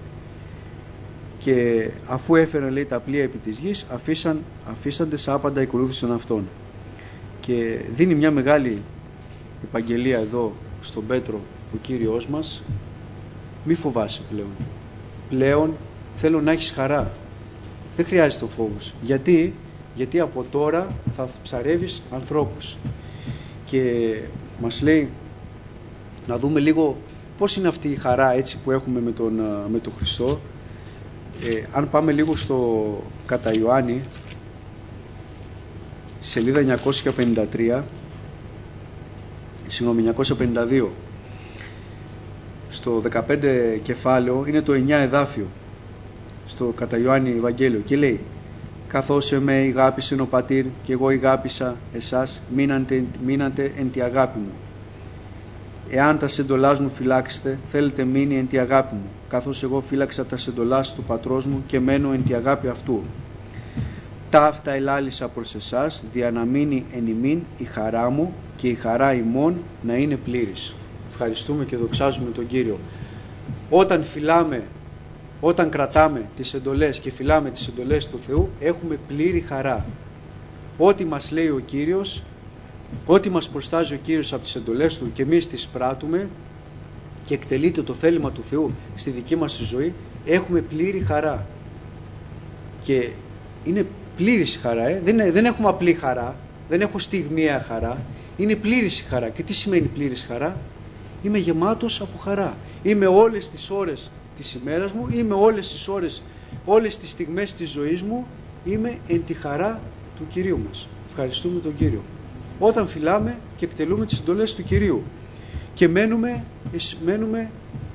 Και αφού έφεραν, λέει, τα πλοία επί της γης, αφήσαν, αφήσαντες άπαντα ακολούθησαν αυτόν. Και δίνει μια μεγάλη επαγγελία εδώ στον Πέτρο ο Κύριος μας, μη φοβάσαι πλέον. Πλέον θέλω να έχεις χαρά. Δεν χρειάζεται ο φόβος. Γιατί, γιατί από τώρα θα ψαρεύεις ανθρώπους. Και μας λέει να δούμε λίγο πώς είναι αυτή η χαρά έτσι που έχουμε με τον, με τον Χριστό. Ε, αν πάμε λίγο στο κατά Ιωάννη, σελίδα εννιακόσια πενήντα τρία, συγγνώμη, εννιακόσια πενήντα δύο, στο δεκαπέντε κεφάλαιο, είναι το εννιά εδάφιο στο κατά Ιωάννη Ευαγγέλιο και λέει, καθώς εμέ ηγάπησεν ο πατήρ και εγώ ηγάπησα εσάς, μείνατε, μείνατε εν τη αγάπη μου. Εάν τα σεντολάς μου φυλάξετε, θέλετε μείνει εν τη αγάπη μου, καθώς εγώ φύλαξα τα σεντολάς του πατρός μου και μένω εν τη αγάπη αυτού. Ταύτα ελάλησα προς εσάς, δια να μείνει εν ημίν η χαρά μου και η χαρά ημών να είναι πλήρης. Ευχαριστούμε και δοξάζουμε τον Κύριο. Όταν φυλάμε, όταν κρατάμε τις εντολές και φυλάμε τις εντολές του Θεού, έχουμε πλήρη χαρά. Ό,τι μας λέει ο Κύριος, ό,τι μας προστάζει ο Κύριος από τις εντολές του και εμείς τις πράττουμε και εκτελείται το θέλημα του Θεού στη δική μας ζωή, έχουμε πλήρη χαρά. Και είναι πλήρης η χαρά, ε? δεν, δεν έχουμε απλή χαρά, δεν έχω στιγμιαία χαρά, είναι πλήρης η χαρά. Και τι σημαίνει πλήρης χαρά? Είμαι γεμάτος από χαρά. Είμαι όλες τις ώρες της ημέρας μου, είμαι όλες τις ώρες, όλες τις στιγμές της ζωής μου, είμαι εν τη χαρά του Κυρίου μας. Ευχαριστούμε τον Κύριο. Όταν φυλάμε και εκτελούμε τις εντολές του Κυρίου και μένουμε, μένουμε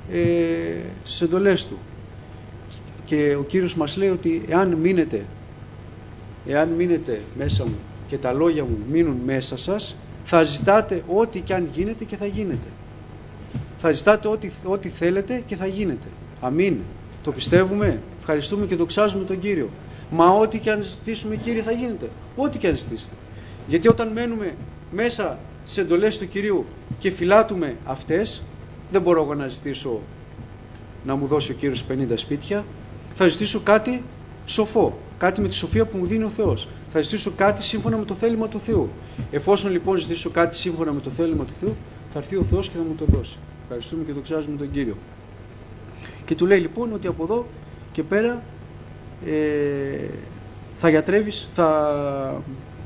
ε, στις εντολές του. Και ο Κύριος μας λέει ότι εάν μείνετε, εάν μείνετε μέσα μου και τα λόγια μου μείνουν μέσα σας, θα ζητάτε ό,τι και αν γίνεται και θα γίνεται. Θα ζητάτε ό,τι, ό,τι θέλετε και θα γίνεται. Αμήν. Το πιστεύουμε, ευχαριστούμε και δοξάζουμε τον Κύριο. Μα ό,τι και αν ζητήσουμε, Κύριε, θα γίνεται. Ό,τι και αν ζητήσετε. Γιατί όταν μένουμε μέσα στις εντολές του Κυρίου και φυλάτουμε αυτές, δεν μπορώ εγώ να ζητήσω να μου δώσει ο Κύριος πενήντα σπίτια. Θα ζητήσω κάτι σοφό, κάτι με τη σοφία που μου δίνει ο Θεός. Θα ζητήσω κάτι σύμφωνα με το θέλημα του Θεού. Εφόσον λοιπόν ζητήσω κάτι σύμφωνα με το θέλημα του Θεού, θα έρθει ο Θεός και θα μου το δώσει. Ευχαριστούμε και δοξάζουμε τον Κύριο. Και του λέει λοιπόν ότι από εδώ και πέρα ε, θα γιατρεύεις, θα,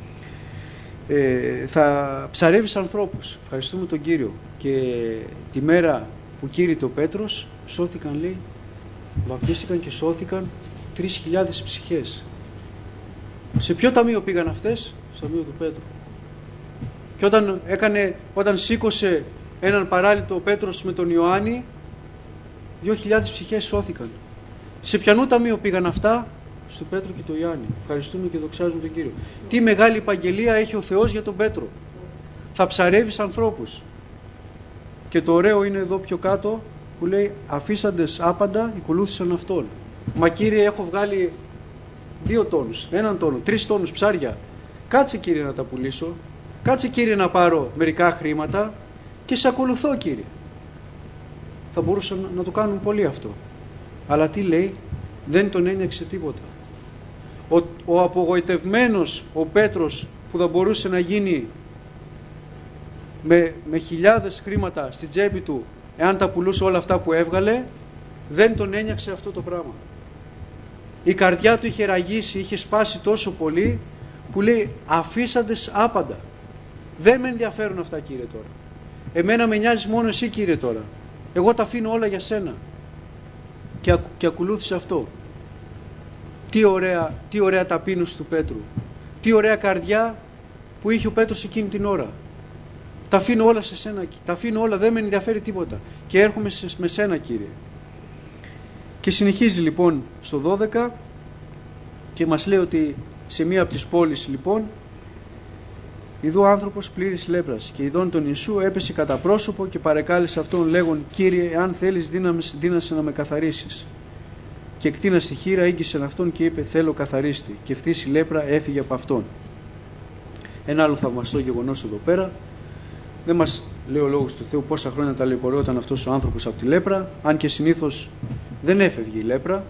ε, θα ψαρεύεις ανθρώπους. Ευχαριστούμε τον Κύριο. Και τη μέρα που κήρυτε ο Πέτρος, σώθηκαν, λέει, βαπτίστηκαν και σώθηκαν τρεις χιλιάδες ψυχές. Σε ποιο ταμείο πήγαν αυτές? Στο ταμείο του Πέτρου. Και όταν, έκανε, όταν σήκωσε έναν παράλυτο ο Πέτρος με τον Ιωάννη, δύο χιλιάδες ψυχές σώθηκαν. Σε ποιανού ταμείο πήγαν αυτά? Στο Πέτρο και τον Ιωάννη. Ευχαριστούμε και δοξάζουμε τον Κύριο. Τι μεγάλη επαγγελία έχει ο Θεός για τον Πέτρο. Θα ψαρεύεις ανθρώπους. Και το ωραίο είναι εδώ πιο κάτω που λέει αφήσαντες άπαντα ακολούθησαν αυτόν. Μα Κύριε, έχω βγάλει δύο τόνους, έναν τόνο, τρεις τόνους ψάρια. Κάτσε Κύριε να τα πουλήσω. Κάτσε Κύριε να πάρω μερικά χρήματα και σε ακολουθώ Κύριε. Θα μπορούσαν να το κάνουν πολύ αυτό. Αλλά τι λέει? Δεν τον ένιωξε τίποτα. Ο, ο απογοητευμένος ο Πέτρος που θα μπορούσε να γίνει με, με χιλιάδες χρήματα στην τσέπη του εάν τα πουλούσε όλα αυτά που έβγαλε, δεν τον ένιωξε αυτό το πράγμα. Η καρδιά του είχε ραγίσει, είχε σπάσει τόσο πολύ που λέει αφήσαντες άπαντα. Δεν με ενδιαφέρουν αυτά Κύριε τώρα. Εμένα με νοιάζει μόνο εσύ Κύριε τώρα. Εγώ τα αφήνω όλα για σένα. Και, ακ, και ακολούθησε αυτό. Τι ωραία, τι ωραία ταπείνωση του Πέτρου. Τι ωραία καρδιά που είχε ο Πέτρος εκείνη την ώρα. Τα αφήνω όλα σε σένα. Τα αφήνω όλα, δεν με ενδιαφέρει τίποτα. Και έρχομαι σε, με σένα Κύριε. Και συνεχίζει λοιπόν στο δώδεκα και μας λέει ότι σε μία από τις πόλεις λοιπόν ιδού άνθρωπος πλήρης λέπρας και ειδών τον Ιησού έπεσε κατά πρόσωπο και παρεκάλεσε αυτόν λέγον Κύριε, εάν θέλεις δύνασε να με καθαρίσεις. Και εκτείνας τη χείρα ήγγισε αυτόν και είπε θέλω καθαρίστη και ευθύς η λέπρα έφυγε από αυτόν. Ένα άλλο θαυμαστό γεγονός εδώ πέρα. Δεν μας λέει ο Λόγος του Θεού πόσα χρόνια ταλαιπωρόταν αυτός ο άνθρωπος από τη λέπρα, αν και συνήθως δεν έφευγε η λέπρα.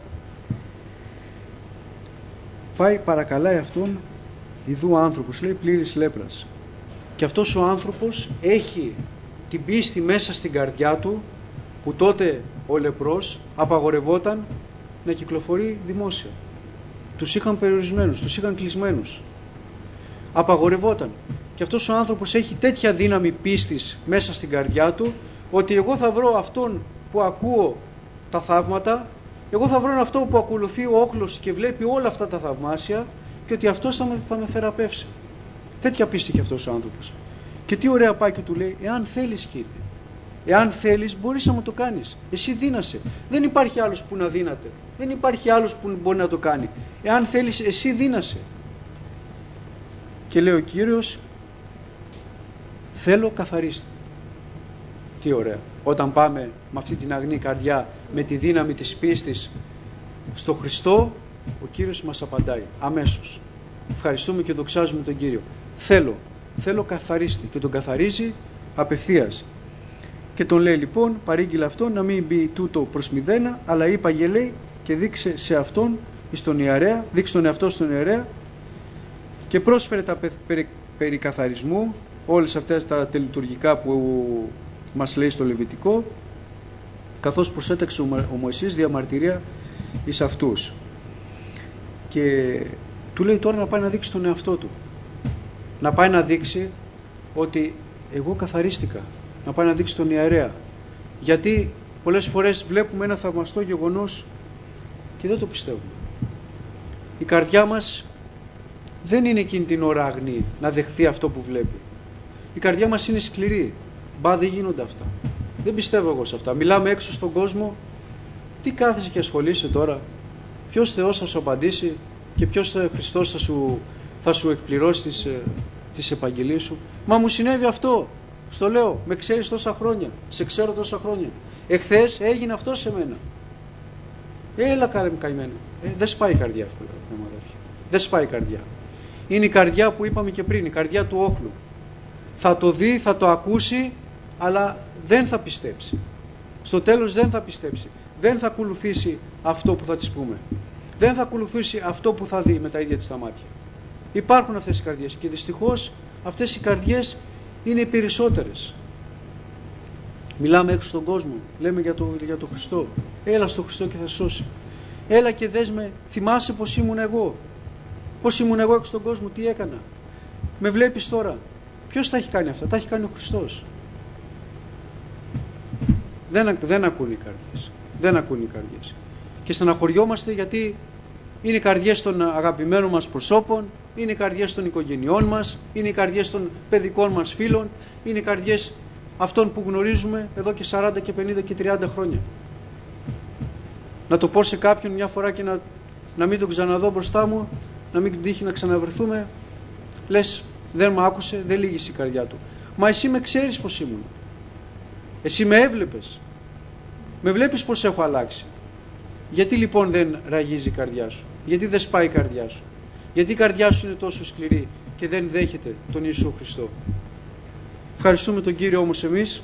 Πάει παρακαλάει αυτόν ιδού άνθρωπος, λέει πλήρης λέπρας. Και αυτός ο άνθρωπος έχει την πίστη μέσα στην καρδιά του που τότε ο λεπρός απαγορευόταν να κυκλοφορεί δημόσια. Τους είχαν περιορισμένους, τους είχαν κλεισμένους. Απαγορευόταν. Και αυτός ο άνθρωπος έχει τέτοια δύναμη πίστης μέσα στην καρδιά του ότι εγώ θα βρω αυτόν που ακούω τα θαύματα, εγώ θα βρω αυτό που ακολουθεί ο όχλος και βλέπει όλα αυτά τα θαυμάσια και ότι αυτός θα με, θα με θεραπεύσει. Τέτοια πίστη έχει αυτός ο άνθρωπος. Και τι ωραία πάει και του λέει, εάν θέλεις Κύριε, εάν θέλεις μπορείς να μου το κάνεις. Εσύ δύνασε. Δεν υπάρχει άλλος που να δύναται. Δεν υπάρχει άλλος που μπορεί να το κάνει. Εάν θέλεις εσύ δύνασε. Και λέει ο Κύριος, θέλω καθαρίστη. Τι ωραία. Όταν πάμε με αυτή την αγνή καρδιά, με τη δύναμη της πίστης στο Χριστό, ο Κύριος μας απαντάει αμέσως. Ευχαριστούμε και δοξάζουμε τον Κύριο. Θέλω, θέλω καθαρίστη. Και τον καθαρίζει απευθείας. Και τον λέει λοιπόν, παρήγγειλε αυτόν να μην μπει τούτο προς μηδένα, αλλά είπαγε λέει και δείξε σε αυτόν στον ιερέα, δείξε τον εαυτό στον ιερέα και πρόσφερε τα περί, περί καθαρισμού, όλες αυτές τα τελειτουργικά που μας λέει στο Λεβιτικό, καθώς προσέταξε ο Μωυσής διαμαρτυρία εις αυτούς. Και του λέει τώρα να πάει να δείξει τον εαυτό του. Να πάει να δείξει ότι εγώ καθαρίστηκα. Να πάει να δείξει τον ιερέα. Γιατί πολλές φορές βλέπουμε ένα θαυμαστό γεγονός και δεν το πιστεύουμε. Η καρδιά μας δεν είναι εκείνη την ώρα αγνή να δεχθεί αυτό που βλέπει. Η καρδιά μας είναι σκληρή. Μπα δεν γίνονται αυτά. Δεν πιστεύω εγώ σε αυτά. Μιλάμε έξω στον κόσμο. Τι κάθεσαι και ασχολείσαι τώρα? Ποιος Θεός θα σου απαντήσει και ποιος Χριστός θα σου, θα σου εκπληρώσει τις, τις επαγγελίες σου? Μα μου συνέβη αυτό. Στο λέω, με ξέρεις τόσα χρόνια, σε ξέρω τόσα χρόνια. Εχθές έγινε αυτό σε μένα. Έλα καλέ μου καημένο. Ε, δεν σπάει η καρδιά εύκολα. Δεν σπάει η καρδιά. Είναι η καρδιά που είπαμε και πριν, η καρδιά του όχλου. Θα το δει, θα το ακούσει, αλλά δεν θα πιστέψει. Στο τέλος δεν θα πιστέψει. Δεν θα ακολουθήσει αυτό που θα της πούμε. Δεν θα ακολουθήσει αυτό που θα δει με τα ίδια της τα μάτια. Υπάρχουν αυτές οι καρδιές και δυστυχώς αυτές οι καρδιές είναι οι περισσότερες. Μιλάμε έξω στον κόσμο, λέμε για το, για το Χριστό. Έλα στο Χριστό και θα σε σώσει. Έλα και δες με, θυμάσαι πως ήμουν εγώ. Πως ήμουν εγώ έξω στον κόσμο, τι έκανα. Με βλέπεις τώρα. Ποιος τα έχει κάνει αυτά? Τα έχει κάνει ο Χριστός. Δεν, δεν ακούν οι καρδιές. Δεν ακούν οι καρδιές. Και στεναχωριόμαστε γιατί είναι οι καρδιές των αγαπημένων μας προσώπων, είναι οι καρδιές των οικογενειών μας, είναι οι καρδιές των παιδικών μας φίλων, είναι οι καρδιές αυτών που γνωρίζουμε εδώ και σαράντα και πενήντα και τριάντα χρόνια. Να το πω σε κάποιον μια φορά και να, να μην τον ξαναδώ μπροστά μου, να μην τύχει να ξαναβρεθούμε, λες δεν μ' άκουσε, δεν λύγησε η καρδιά του. Μα εσύ με ξέρεις πως ήμουν. Εσύ με έβλεπες. Με βλέπεις πως έχω αλλάξει. Γιατί λοιπόν δεν ραγίζει η καρδιά σου? Γιατί δεν σπάει η καρδιά σου? Γιατί η καρδιά σου είναι τόσο σκληρή και δεν δέχεται τον Ιησού Χριστό? Ευχαριστούμε τον Κύριο όμως εμείς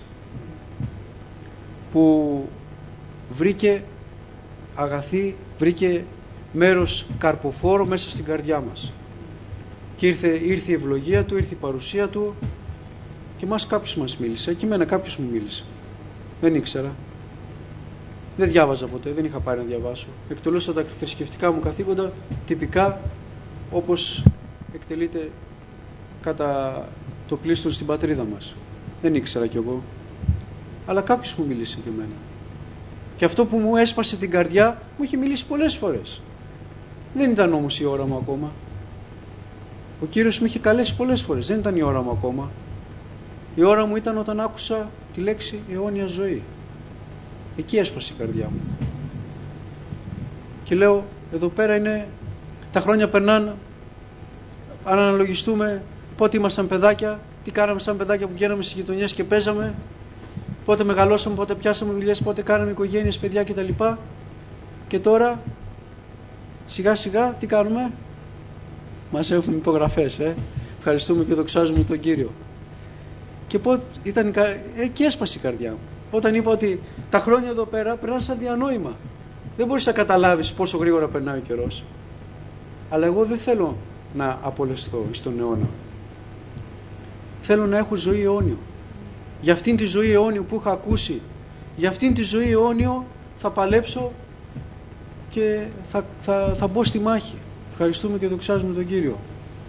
που βρήκε αγαθή, βρήκε μέρος καρποφόρο μέσα στην καρδιά μας. Και ήρθε, ήρθε η ευλογία Του, ήρθε η παρουσία Του και μας κάποιος μας μίλησε. Και εμένα κάποιος μου μίλησε. Δεν ήξερα. Δεν διάβαζα ποτέ, δεν είχα πάρει να διαβάσω. Εκτελούσα τα θρησκευτικά μου καθήκοντα τυπικά όπως εκτελείται κατά το πλήστον στην πατρίδα μας. Δεν ήξερα κι εγώ. Αλλά κάποιος μου μίλησε και εμένα. Και αυτό που μου έσπασε την καρδιά μου είχε μιλήσει πολλές φορές. Δεν ήταν όμως η ώρα μου ακόμα. Ο Κύριος μου είχε καλέσει πολλές φορές. Δεν ήταν η ώρα μου ακόμα. Η ώρα μου ήταν όταν άκουσα τη λέξη αιώνια ζωή. Εκεί έσπασε η καρδιά μου. Και λέω, εδώ πέρα είναι, τα χρόνια περνάνε, αν αναλογιστούμε πότε ήμασταν παιδάκια, τι κάναμε σαν παιδάκια που βγαίναμε στις γειτονιές και παίζαμε, πότε μεγαλώσαμε, πότε πιάσαμε δουλειές, πότε κάναμε οικογένειες, παιδιά κτλ. Και τώρα, σιγά σιγά, τι κάνουμε? Μαζεύουμε υπογραφές, ε. Ευχαριστούμε και δοξάζουμε τον Κύριο. Και πότε ήταν, εκεί έσπασε η καρδιά μου. Όταν είπα ότι τα χρόνια εδώ πέρα περνάνε σαν διανόημα. Δεν μπορείς να καταλάβεις πόσο γρήγορα περνάει ο καιρός. Αλλά εγώ δεν θέλω να απολεσθώ στον αιώνα. Θέλω να έχω ζωή αιώνιο. Για αυτήν τη ζωή αιώνιο που είχα ακούσει, για αυτήν τη ζωή αιώνιο θα παλέψω και θα, θα, θα μπω στη μάχη. Ευχαριστούμε και δοξάζουμε τον Κύριο.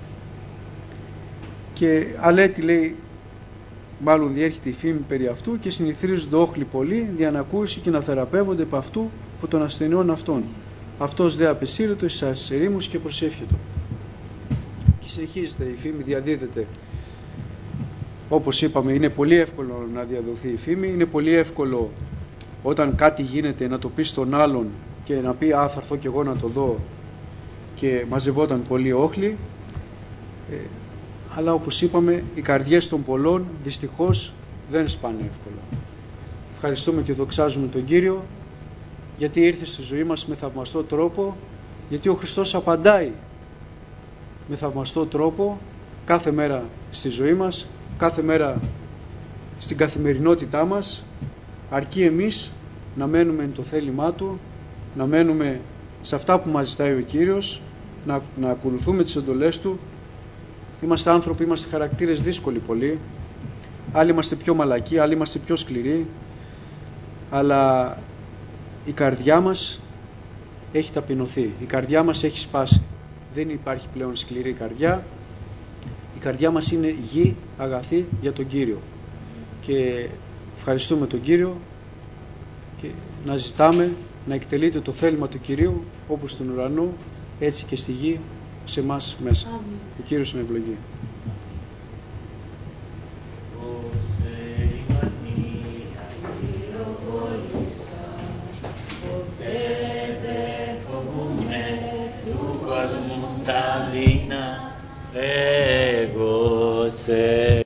Και αλέτη λέει, μάλλον διέρχεται η φήμη περί αυτού και συνηθίζονται όχλοι πολλοί δια να ακούσει και να θεραπεύονται από αυτού που των ασθενειών αυτών. Αυτός δε απεσύρετο εις τις ερήμους και προσεύχετο. Και συνεχίζεται η φήμη, διαδίδεται. Όπως είπαμε, είναι πολύ εύκολο να διαδοθεί η φήμη, είναι πολύ εύκολο όταν κάτι γίνεται να το πει στον άλλον και να πει «Α, θα έρθω και εγώ να το δω», και μαζευόταν πολλοί όχλοι. Ε, αλλά όπως είπαμε, οι καρδιές των πολλών δυστυχώς δεν σπάνε εύκολα. Ευχαριστούμε και δοξάζουμε τον Κύριο γιατί ήρθε στη ζωή μας με θαυμαστό τρόπο, γιατί ο Χριστός απαντάει με θαυμαστό τρόπο κάθε μέρα στη ζωή μας, κάθε μέρα στην καθημερινότητά μας, αρκεί εμείς να μένουμε εν το θέλημά Του, να μένουμε σε αυτά που μας ζητάει ο Κύριος, να, να ακολουθούμε τις εντολές Του. Είμαστε άνθρωποι, είμαστε χαρακτήρες δύσκολοι πολύ, άλλοι είμαστε πιο μαλακοί, άλλοι είμαστε πιο σκληροί, αλλά η καρδιά μας έχει ταπεινωθεί, η καρδιά μας έχει σπάσει. Δεν υπάρχει πλέον σκληρή καρδιά, η καρδιά μας είναι γη αγαθή για τον Κύριο. Και ευχαριστούμε τον Κύριο και να ζητάμε να εκτελείται το θέλημα του Κυρίου όπως στον ουρανό, έτσι και στη γη σε εμάς μέσα. Ο Κύριος να ευλογεί. O Senhor, μου τα δεινά, εγώ σε